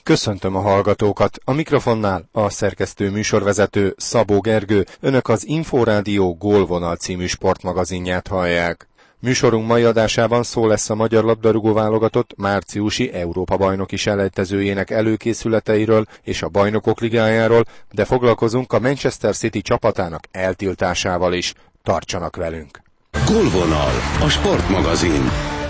Köszöntöm a hallgatókat, a mikrofonnál a szerkesztő műsorvezető Szabó Gergő, önök az Inforádió Gólvonal című sportmagazinját hallják. Műsorunk mai adásában szó lesz a magyar labdarúgó válogatott márciusi Európa-bajnoki selejtezőjének előkészületeiről és a Bajnokok Ligájáról, de foglalkozunk a Manchester City csapatának eltiltásával is. Tartsanak velünk! Gólvonal, a sportmagazin.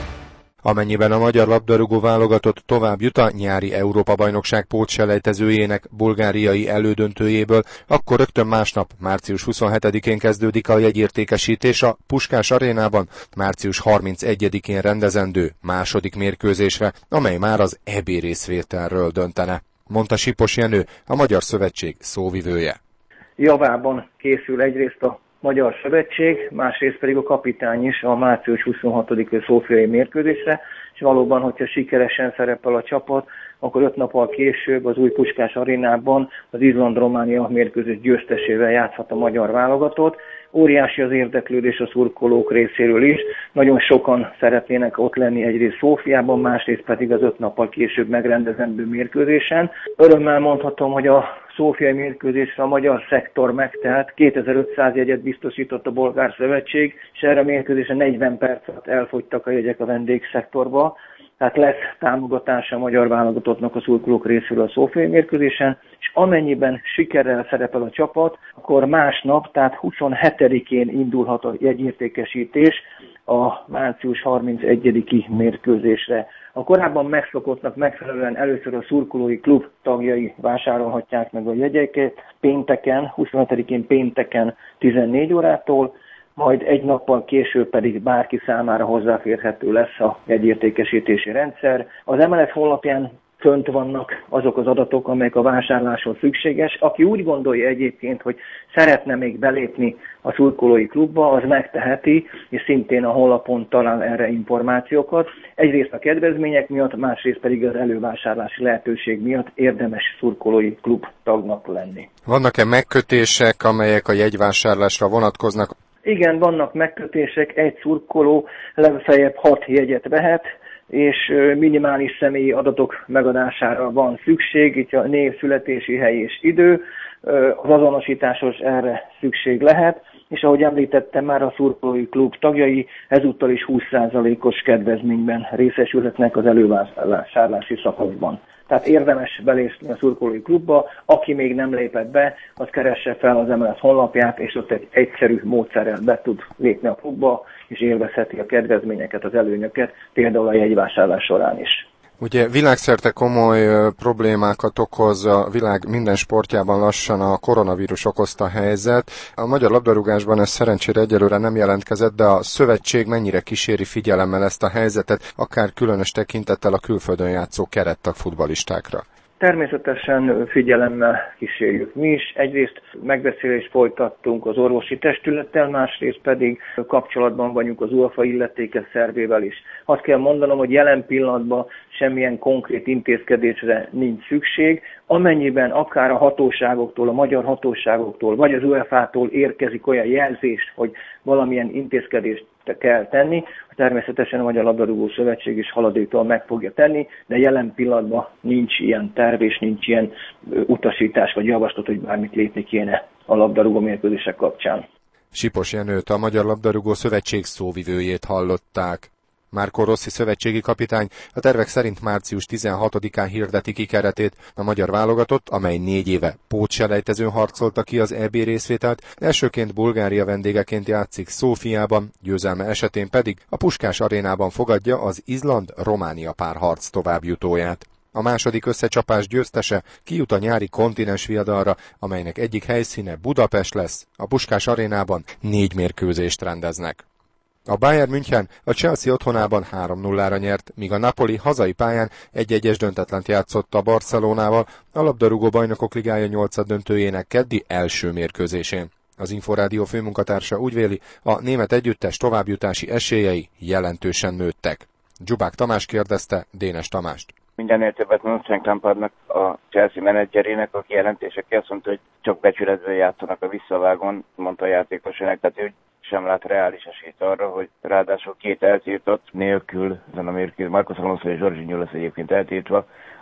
Amennyiben a magyar labdarúgó válogatott tovább jut a nyári Európa-bajnokság pótselejtezőjének bulgáriai elődöntőjéből, akkor rögtön másnap, március 27-én kezdődik a jegyértékesítés a Puskás Arénában március 31-én rendezendő második mérkőzésre, amely már az EB részvételről döntene, mondta Sipos Jenő, a Magyar Szövetség szóvivője. Javában készül egyrészt a Magyar Szövetség, másrészt pedig a kapitány is a március 26-i szófiai mérkőzésre, és valóban, hogyha sikeresen szerepel a csapat, akkor 5 nappal később az új Puskás Arénában az Izland-Románia mérkőzés győztesével játszhat a magyar válogatott. Óriási az érdeklődés a szurkolók részéről is, nagyon sokan szeretnének ott lenni egyrészt Szófiában, másrészt pedig az 5 nappal később megrendezendő mérkőzésen. Örömmel mondhatom, hogy a szófiai mérkőzésre a magyar szektor megtelt, 2500 jegyet biztosított a Bolgár Szövetség, és erre a mérkőzésre 40 percet elfogytak a jegyek a vendégszektorba. Tehát lesz támogatása a magyar válogatottnak a szurkolók részéről a szófiai mérkőzésen, és amennyiben sikerrel szerepel a csapat, akkor másnap, tehát 27-én indulhat a jegyértékesítés a március 31-i mérkőzésre. A korábban megszokottnak megfelelően először a szurkolói klub tagjai vásárolhatják meg a jegyeket pénteken, 27-én pénteken 14 órától, majd egy nappal később pedig bárki számára hozzáférhető lesz a jegyértékesítési rendszer. Az MLS honlapján fönt vannak azok az adatok, amelyek a vásárláshoz szükséges. Aki úgy gondolja egyébként, hogy szeretne még belépni a szurkolói klubba, az megteheti, és szintén a honlapon talál erre információkat. Egyrészt a kedvezmények miatt, másrészt pedig az elővásárlási lehetőség miatt érdemes szurkolói klub tagnak lenni. Vannak-e megkötések, amelyek a jegyvásárlásra vonatkoznak? Igen, vannak megkötések, egy szurkoló legfeljebb 6 jegyet vehet, és minimális személyi adatok megadására van szükség, itt a név, születési hely és idő, az azonosításos erre szükség lehet, és ahogy említettem már, a szurkolói klub tagjai ezúttal is 20%-os kedvezményben részesülhetnek az elővásárlási szakaszban. Tehát érdemes belépni a szurkolói klubba, aki még nem lépett be, az keresse fel az MLS honlapját, és ott egy egyszerű módszerrel be tud lépni a klubba, és élvezheti a kedvezményeket, az előnyöket, például a jegyvásárlás során is. Ugye világszerte komoly problémákat okoz a világ minden sportjában lassan a koronavírus okozta helyzet. A magyar labdarúgásban ez szerencsére egyelőre nem jelentkezett, de a szövetség mennyire kíséri figyelemmel ezt a helyzetet, akár különös tekintettel a külföldön játszó kerettag futballistákra? Természetesen figyelemmel kísérjük mi is. Egyrészt megbeszélést folytattunk az orvosi testülettel, másrészt pedig kapcsolatban vagyunk az UEFA illetékes szervével is. Azt kell mondanom, hogy jelen pillanatban semmilyen konkrét intézkedésre nincs szükség. Amennyiben akár a hatóságoktól, a magyar hatóságoktól, vagy az UEFA-tól érkezik olyan jelzés, hogy valamilyen intézkedést kell tenni, természetesen a Magyar Labdarúgó Szövetség is haladéktól meg fogja tenni, de jelen pillanatban nincs ilyen terv és nincs ilyen utasítás vagy javaslat, hogy bármit lépni kéne a labdarúgó mérkőzések kapcsán. Sipos Jenőt, a Magyar Labdarúgó Szövetség szóvivőjét hallották. Márko Rossi szövetségi kapitány a tervek szerint március 16-án hirdeti ki keretét. A magyar válogatott, amely 4 éve pótselejtezőn harcolta ki az EB részvételt, elsőként Bulgária vendégeként játszik Szófiában, győzelme esetén pedig a Puskás Arénában fogadja az Izland-Románia párharc továbbjutóját. A második összecsapás győztese kijut a nyári kontinens viadalra, amelynek egyik helyszíne Budapest lesz. A Puskás Arénában 4 mérkőzést rendeznek. A Bayern München a Chelsea otthonában 3-0-ra nyert, míg a Napoli hazai pályán 1-1-es döntetlent játszott a Barcelonával a labdarúgó Bajnokok Ligája 8. döntőjének keddi első mérkőzésén. Az Inforádió főmunkatársa úgy véli, a német együttes továbbjutási esélyei jelentősen nőttek. Dzsubák Tamás kérdezte Dénes Tamást. Mindennél többet mondott Frank Lampardnak, a Chelsea menedzserének, aki jelentésekkel azt mondta, hogy csak becsületből játszanak a visszavágon, mondta a játékosának, tehát ő sem lát reális esélyt arra, hogy ráadásul 2 eltiltott nélkül ezen a mérkőzésen, Marcos Alonso és Jorginho lesz egyébként eltiltva,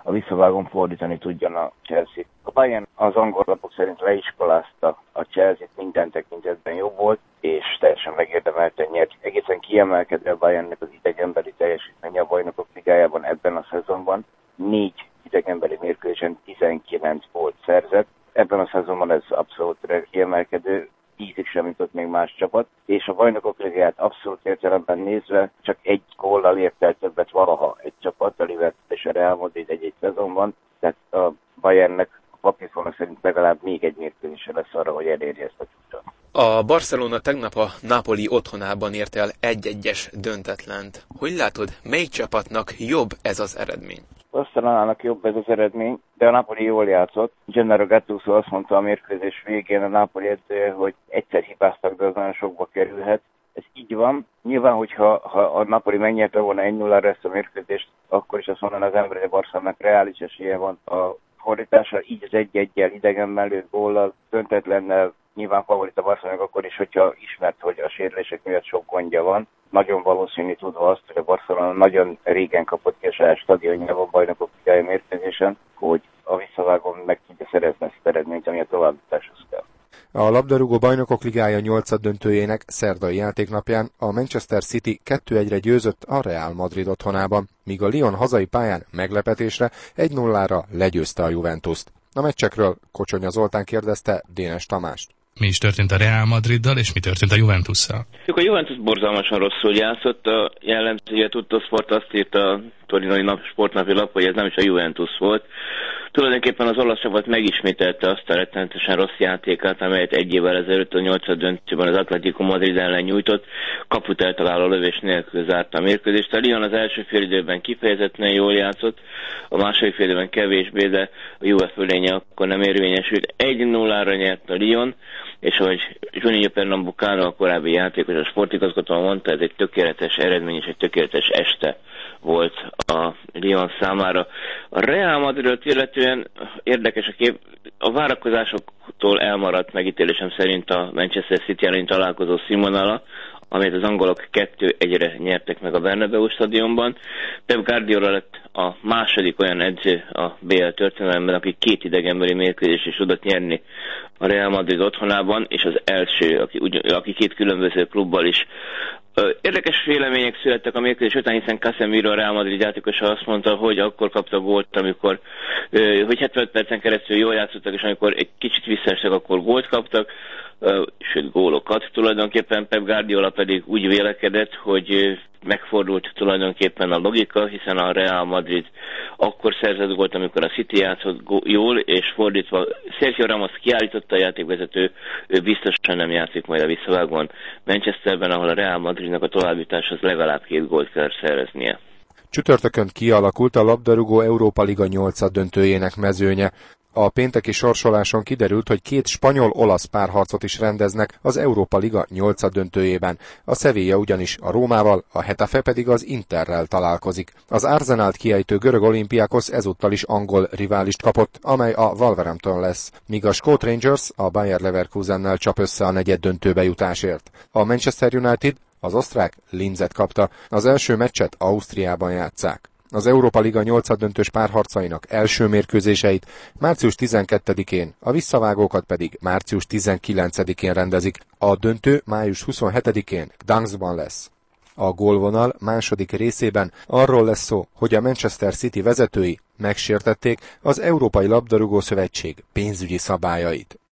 a visszavágón fordítani tudjon a Chelsea. A Bayern az angol lapok szerint leiskolázta a Chelsea-t, minden tekintetben jobb volt, és teljesen megérdemelten nyert. Egészen kiemelkedő a Bayernnek az idegenbeli teljesítménye a Bajnokok Ligájában ebben a szezonban. 4 idegenbeli mérkőzésen 19 gólt szerzett. Ebben a szezonban ez abszolút kiemelkedő, 10-ig sem jutott még más csapat, és a Bajnokok Ligáját abszolút értelemben nézve csak 1 góllal ért el többet valaha egy csapat, a Liverpool és a Real Madrid egy szezonban, tehát a Bayernnek a papírforma szerint legalább még egy mérkőzése lesz arra, hogy elérje ezt a csúcsot. A Barcelona tegnap a Napoli otthonában ért el 1-1-es döntetlent. Hogy látod, melyik csapatnak jobb ez az eredmény? Barcelonának jobb ez az eredmény, de a Napoli jól játszott. Gennaro Gattuso azt mondta a mérkőzés végén a Napoli edzője, hogy egyszer hibáztak, de az nagyon sokba kerülhet. Ez így van. Nyilván, hogyha a Napoli megnyerte volna 1-0-ra ezt a mérkőzést, akkor is azt mondaná az ember, hogy a Barcelonának reális esélye van a fordítása. Így az 1-1-jel idegenben lőtt góllal, döntetlennel, nyilván favorit a Barcelonának akkor is, hogyha ismert, hogy a sérülések miatt sok gondja van. Nagyon valószínű tudva azt, hogy a Barcelona nagyon régen kapott ki a saját stadionjában Bajnokok Ligája mérkőzésen, hogy a visszavágón meg tudja szerezni ezt eredményt, ami a továbbjutáshoz kell. A labdarúgó Bajnokok Ligája 8. döntőjének szerdai játéknapján a Manchester City 2-1-re győzött a Real Madrid otthonában, míg a Lyon hazai pályán meglepetésre 1-0-ra legyőzte a Juventust. A meccsekről Kocsonya Zoltán kérdezte Dénes Tamást. Mi is történt a Real Madriddal, és mi történt a Juventusszal? A Juventus borzalmasan rosszul játszott, a jellemzője Tuttosport azt írta a torinoi sportnapi lap, hogy ez nem is a Juventus volt. Tulajdonképpen az olasz csapat megismételte azt a rettenetesen rossz játékát, amelyet egy évvel ezelőtt a 8. döntőben az Atletico Madrid ellen nyújtott, kaput eltaláló lövés nélkül zárta a mérkőzést. A Lyon az első félidőben kifejezetten jól játszott, a második félidőben kevésbé, de a Juve fölénye akkor nem érvényesült. 1-0-ra nyert a Lyon, és ahogy Juninho Pernambucano, a korábbi játékos, a sportigazgató mondta, ez egy tökéletes eredmény és egy tökéletes este volt a Lyon számára. A Real Madridot illetően érdekes a kép, a várakozásoktól elmaradt megítélésem szerint a Manchester City elleni találkozó színvonala, amelyet az angolok 2-1-re nyertek meg a Bernabeu stadionban. Pep Guardiola lett a második olyan edző a BL történelemben, aki 2 idegenbeli mérkőzést is tudott nyerni a Real Madrid otthonában, és az első, aki 2 különböző klubbal is. Érdekes vélemények születtek a mérkőzés után, hiszen Casemiro, a Real Madrid játékosa azt mondta, hogy akkor kapta gólt, amikor hogy 75 percen keresztül jól játszottak, és amikor egy kicsit visszaestek, akkor gólt kaptak, sőt gólokat. Tulajdonképpen Pep Guardiola pedig úgy vélekedett, hogy megfordult tulajdonképpen a logika, hiszen a Real Madrid akkor szerzett gólt, amikor a City játszott jól, és fordítva Sergio Ramos kiállította a játékvezető, ő biztosan nem játszik majd a visszavágón Manchesterben, ahol a Real Madridnak a továbbjutáshoz legalább 2 gólt kell szereznie. Csütörtökön kialakult a labdarúgó Európa Liga 8. döntőjének mezőnye. A pénteki sorsoláson kiderült, hogy 2 spanyol-olasz párharcot is rendeznek az Európa Liga 8. döntőjében. A Sevilla ugyanis a Rómával, a Getafe pedig az Interrel találkozik. Az Arsenalt kiejtő görög Olympiakos ezúttal is angol riválist kapott, amely a Wolverhampton lesz, míg a skót Rangers a Bayer Leverkusennel csap össze a negyeddöntőbe jutásért. A Manchester United az osztrák Linzet kapta, az első meccset Ausztriában játsszák. Az Európa Liga 8. döntős párharcainak első mérkőzéseit március 12-én, a visszavágókat pedig március 19-én rendezik. A döntő május 27-én Gdańskban lesz. A gólvonal második részében arról lesz szó, hogy a Manchester City vezetői megsértették az Európai Labdarúgó Szövetség pénzügyi szabályait.